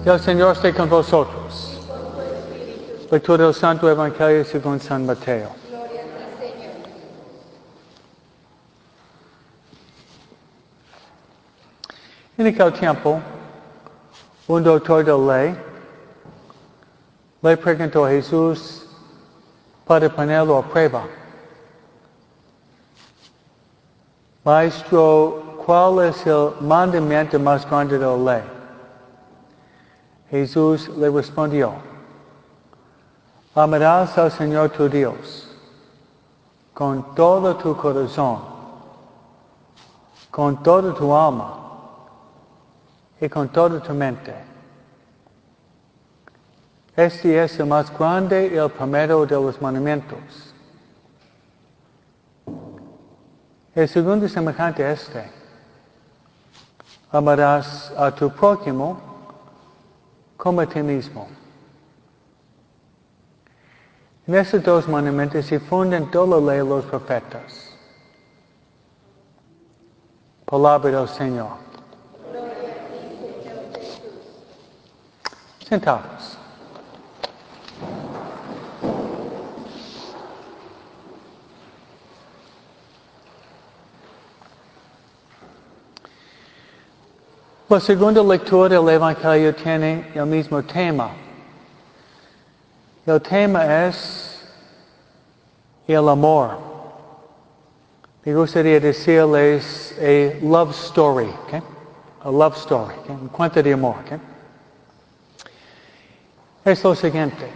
El Señor esté con vosotros. Lectura del Santo Evangelio según San Mateo. Gloria a ti, Señor. En aquel tiempo, un doctor de ley le preguntó a Jesús para ponerlo a prueba. Maestro, ¿cuál es el mandamiento más grande de la ley? Jesús le respondió, amarás al Señor tu Dios con todo tu corazón, con toda tu alma y con toda tu mente. Este es el más grande y el primero de los mandamientos. El segundo es semejante a este. Amarás a tu prójimo como a ti mismo. En estos dos mandamientos se funden toda la ley de los profetas. Palabra del Señor. Gloria a ti, Señor Jesús. Sentados. La segunda lectura del Evangelio tiene el mismo tema. El tema es el amor. Me gustaría decirles a love story, ¿okay? A love story, ¿okay? Un cuento de amor, ¿okay? Es lo siguiente.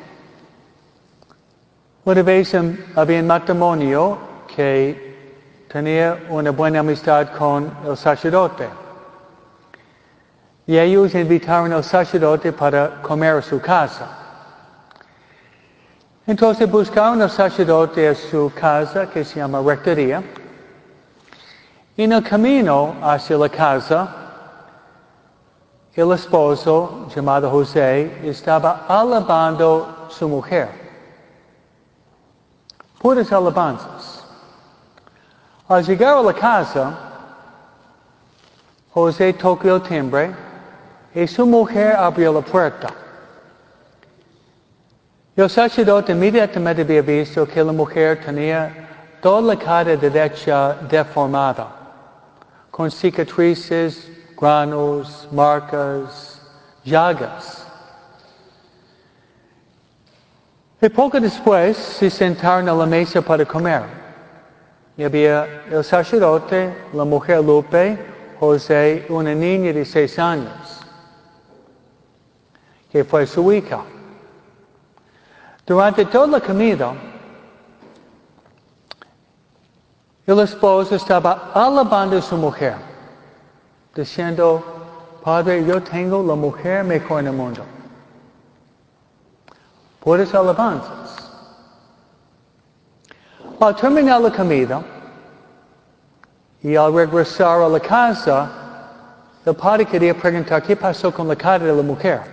Una vez había un matrimonio que tenía una buena amistad con el sacerdote. Y ellos invitaron al sacerdote para comer a su casa. Entonces buscaron al sacerdote a su casa, que se llama rectoría. Y en el camino hacia la casa, el esposo, llamado José, estaba alabando a su mujer. Puras alabanzas. Al llegar a la casa, José tocó el timbre y su mujer abrió la puerta. El sacerdote inmediatamente había visto que la mujer tenía toda la cara derecha deformada, con cicatrices, granos, marcas, llagas. Y poco después se sentaron a la mesa para comer. Y había el sacerdote, la mujer Lupe, José, una niña de 6 años, que fue su hija. Durante toda la comida, el esposo estaba alabando a su mujer, diciendo, Padre, yo tengo la mujer mejor en el mundo. Puras alabanzas. Al terminar la comida y al regresar a la casa, el padre quería preguntar qué pasó con la cara de la mujer.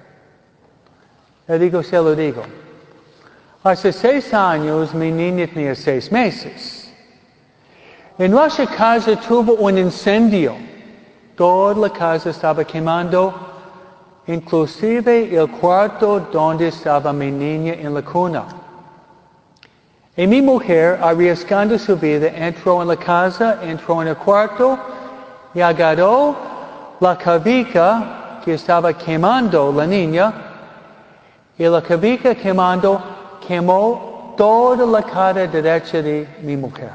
Le digo, se lo digo. Hace 6 años mi niña tenía 6 meses. En nuestra casa tuvo un incendio. Toda la casa estaba quemando, inclusive el cuarto donde estaba mi niña en la cuna. Y mi mujer, arriesgando su vida, entró en la casa, entró en el cuarto y agarró la cabica que estaba quemando la niña, y la cabica quemando quemó toda la cara derecha de mi mujer.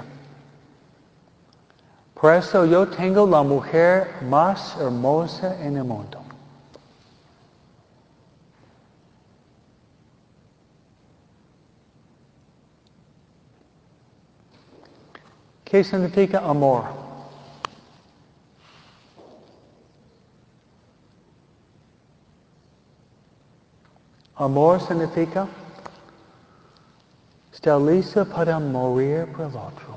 Por eso yo tengo la mujer más hermosa en el mundo. ¿Qué significa amor? Amor significa estar listo para morir por el otro.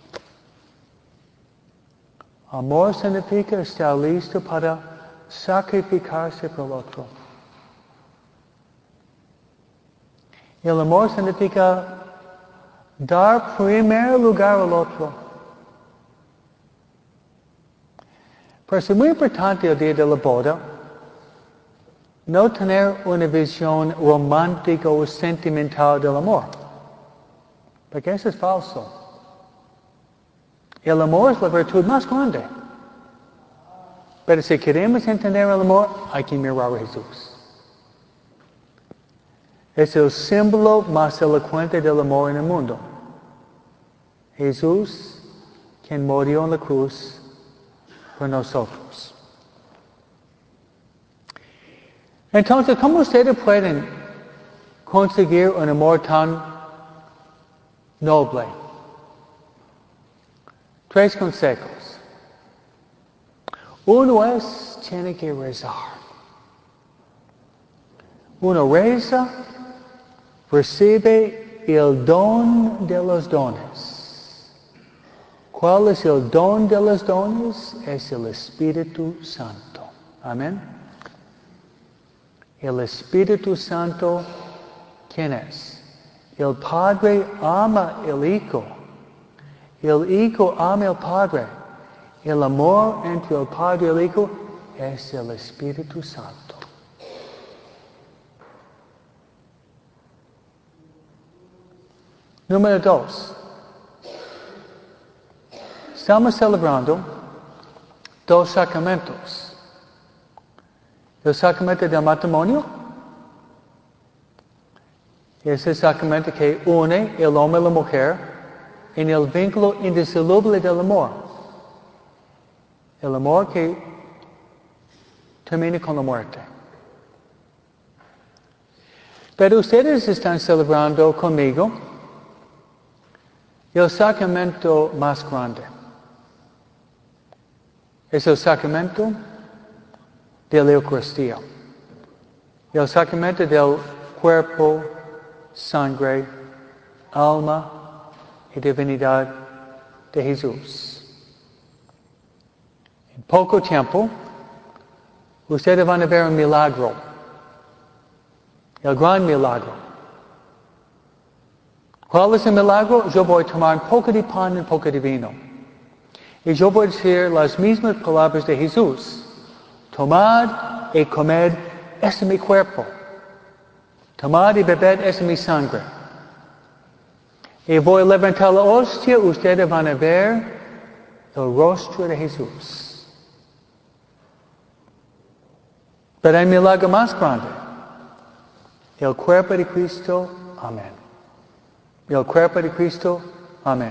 Amor significa estar listo para sacrificarse por el otro. El amor significa dar primer lugar al otro. Pero es muy importante el día de la boda. no tener una visión romántica o sentimental del amor. Porque eso es falso. El amor es la virtud más grande. Pero si queremos entender el amor, hay que mirar a Jesús. Es el símbolo más elocuente del amor en el mundo. Jesús, quien murió en la cruz por nosotros. Entonces, ¿cómo ustedes pueden conseguir un amor tan noble? 3 consejos. Uno es, tiene que rezar. Uno reza, recibe el don de los dones. ¿Cuál es el don de los dones? Es el Espíritu Santo. Amén. El Espíritu Santo, ¿quién es? El Padre ama el Hijo. El Hijo ama al Padre. El amor entre el Padre y el Hijo es el Espíritu Santo. Número 2. Estamos celebrando 2 sacramentos. El sacramento del matrimonio es el sacramento que une el hombre y la mujer en el vínculo indisoluble del amor. El amor que termina con la muerte. Pero ustedes están celebrando conmigo el sacramento más grande. Es el sacramento de la Eucaristía. El sacramento del cuerpo, sangre, alma y divinidad de Jesús. En poco tiempo, ustedes van a ver un milagro. El gran milagro. ¿Cuál es el milagro? Yo voy a tomar un poco de pan y un poco de vino. Y yo voy a decir las mismas palabras de Jesús. Tomad y comed, este es mi cuerpo. Tomad y bebed, esta es mi sangre. Y voy a levantar la hostia, ustedes van a ver el rostro de Jesús. Pero hay un milagro más grande. El cuerpo de Cristo, amén. El cuerpo de Cristo, amén.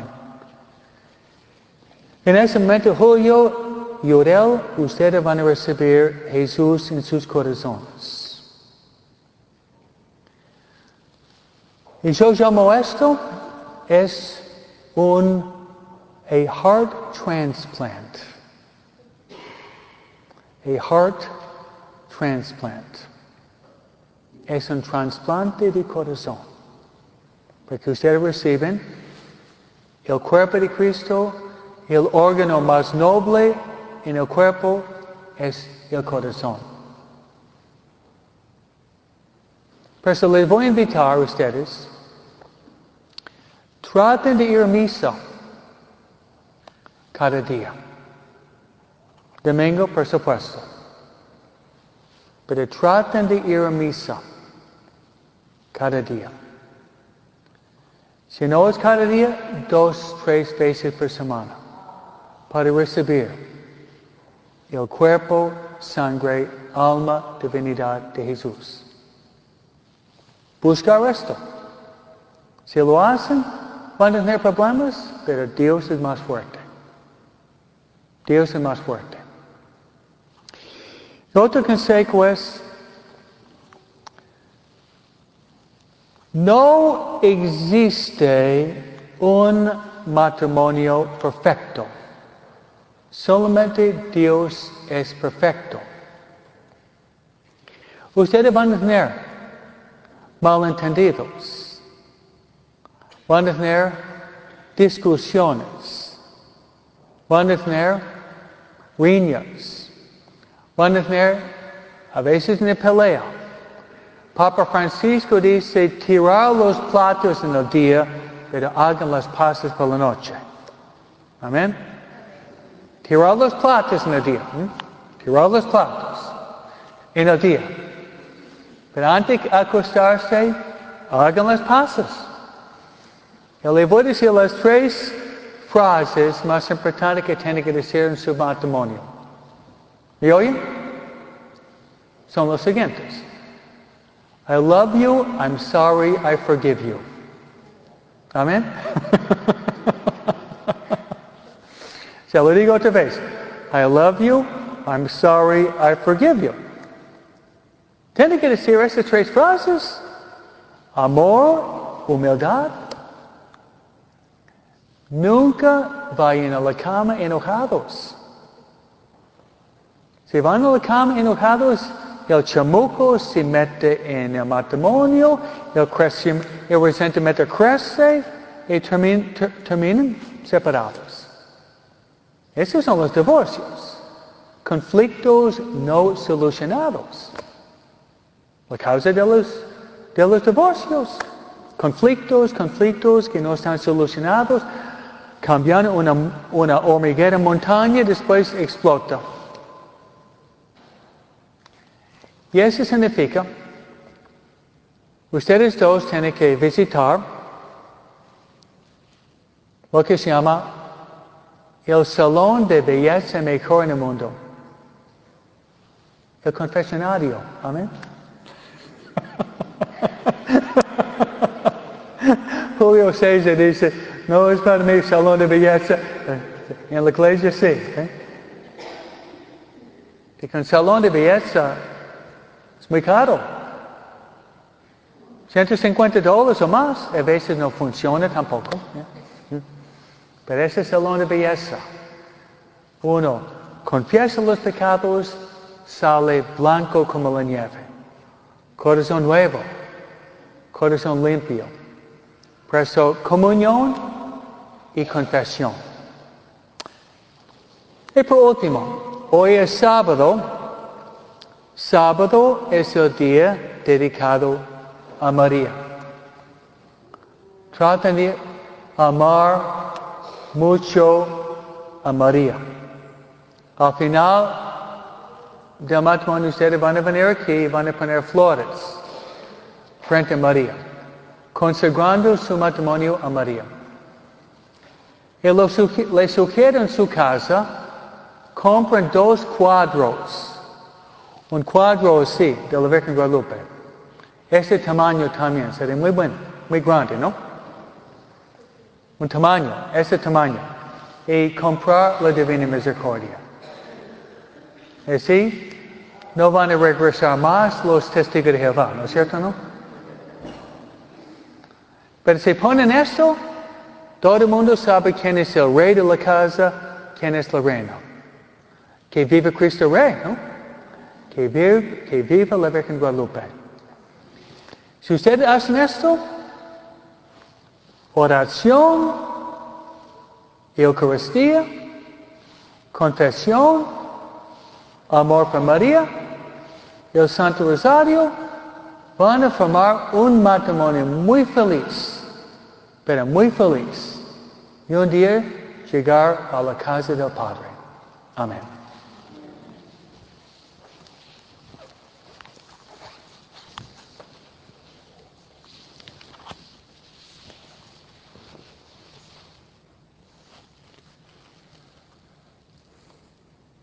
En ese momento, Julio y Odell, ustedes van a recibir Jesús en sus corazones. Y yo llamo esto, es a heart transplant. A heart transplant. Es un trasplante de corazón. Porque ustedes reciben el cuerpo de Cristo, el órgano más noble en el cuerpo es el corazón. Por eso les voy a invitar a ustedes, traten de ir a misa cada día. Domingo, por supuesto. Pero traten de ir a misa cada día. Si no es cada día, 2, 3 veces por semana. Para recibir el cuerpo, sangre, alma, divinidad de Jesús. Buscar esto. Si lo hacen, van a tener problemas, pero Dios es más fuerte. Dios es más fuerte. El otro consejo es, no existe un matrimonio perfecto. Solamente Dios es perfecto. Ustedes van a tener malentendidos. Van a tener discusiones. Van a tener riñas. Van a tener, a veces, una pelea. Papa Francisco dice, tirar los platos en el día, pero hagan las paces por la noche. Amén. Tirar los platos en el día. Tirar los platos en el día. Pero antes de acostarse, hagan las paces. Yo le voy a decir las 3 frases más importantes que tiene que decir en su matrimonio. ¿Me oyen? Son los siguientes. I love you, I'm sorry, I forgive you. Amén. Se lo digo otra vez. I love you, I'm sorry, I forgive you. Tiene que decir estas 3 frases. Amor, humildad. Nunca vayan a la cama enojados. Si van a la cama enojados, el chamuco se mete en el matrimonio, el resentimiento crece y terminan separados. Esos son los divorcios. Conflictos no solucionados. La causa de los divorcios. Conflictos que no están solucionados. Cambian una hormiguera montaña y después explota. Y eso significa, ustedes dos tienen que visitar lo que se llama el salón de belleza mejor en el mundo. El confesionario. Amén. Julio César dice, no es para mí salón de belleza. En la iglesia sí. Porque un salón de belleza es muy caro. $150 o más. A veces no funciona tampoco. Pero ese salón de belleza, uno confiesa los pecados, sale blanco como la nieve. Corazón nuevo. Corazón limpio. Por eso, comunión y confesión. Y por último, hoy es sábado. Sábado es el día dedicado a María. Traten de amar mucho a María. Al final del matrimonio ustedes van a venir aquí y van a poner flores frente a María, consagrando su matrimonio a María. Y le sugiero en su casa, compren 2 cuadros. Un cuadro así, de la Virgen Guadalupe. Este tamaño también sería muy bueno, muy grande, ¿no? Un tamaño, ese tamaño. Y comprar la Divina Misericordia. Así, no van a regresar más los testigos de Jehová, ¿no es cierto, no? Pero si ponen esto, todo el mundo sabe quién es el rey de la casa, quién es la reina. Que vive Cristo Rey, ¿no? Que viva la Virgen Guadalupe. Si ustedes hacen esto, oración, Eucaristía, confesión, amor por María, el Santo Rosario, van a formar un matrimonio muy feliz, pero muy feliz. Y un día llegar a la casa del Padre. Amén.